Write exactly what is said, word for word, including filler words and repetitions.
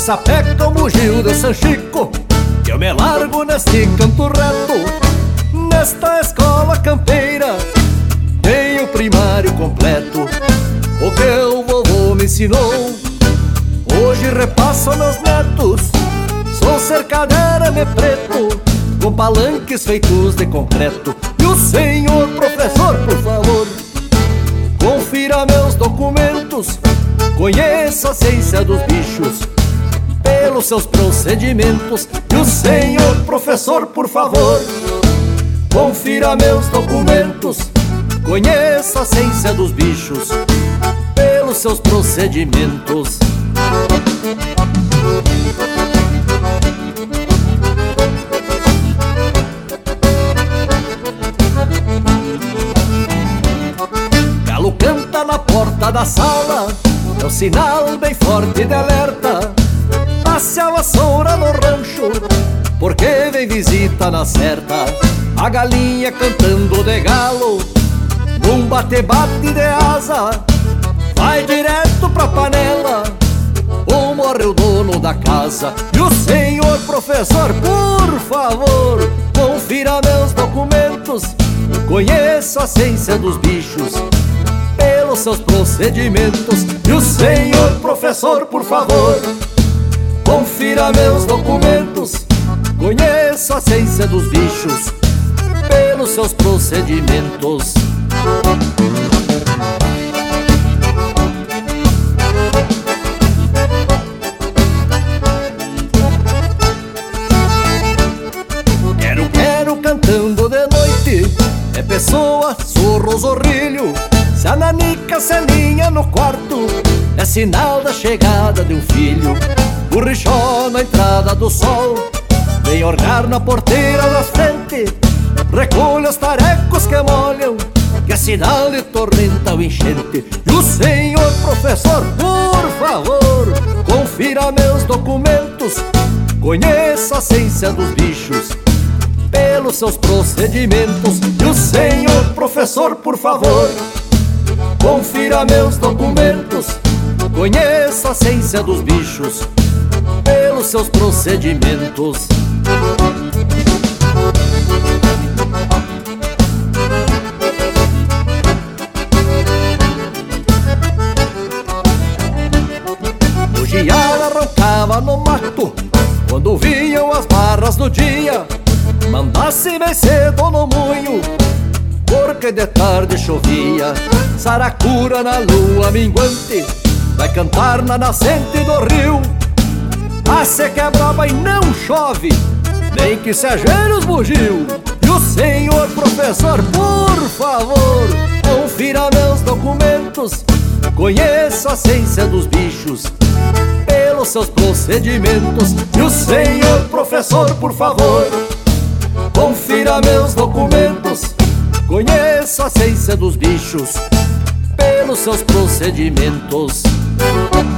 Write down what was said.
sapeca o bugio de San Chico, que eu me largo neste canto reto. Nesta escola campeira tenho primário completo. O que o vovô me ensinou hoje repasso aos meus netos. Sou cercadeira de preto, com palanques feitos de concreto. E o senhor professor, por favor, confira meus documentos, conheça a ciência dos bichos pelos seus procedimentos. E o senhor professor, por favor, confira meus documentos, conheça a ciência dos bichos pelos seus procedimentos. Galo canta na porta da sala, é um sinal bem forte de alerta. Passe a vassoura no rancho, porque vem visita na certa. A galinha cantando de galo, num bate-bate de asa, vai direto pra panela, ou morre o dono da casa. E o senhor professor, por favor, confira meus documentos, conheça a ciência dos bichos pelos seus procedimentos. E o senhor professor, por favor, confira meus documentos, conheça a ciência dos bichos pelos seus procedimentos. Quero, quero cantando de noite, é pessoa, surro, zorrilho. Se a nanica se alinha no quarto, é sinal da chegada de um filho. O rixó na entrada do sol vem orgar na porteira da frente, recolhe os tarecos que molham, que é sinal de tormenta ou enchente. E o senhor professor, por favor, confira meus documentos, conheça a ciência dos bichos pelos seus procedimentos. E o senhor professor, por favor, confira meus documentos, conheça a ciência dos bichos pelos seus procedimentos. O giar arrancava no mato quando vinham as barras do dia. Mandasse bem cedo no moinho, porque de tarde chovia. Saracura na lua minguante vai cantar na nascente do rio. A seca é braba e não chove, nem que se ajoelhe os bugio. E o senhor professor, por favor, confira meus documentos, conheça a ciência dos bichos pelos seus procedimentos. E o senhor professor, por favor, confira meus documentos, conheça a ciência dos bichos pelos seus procedimentos.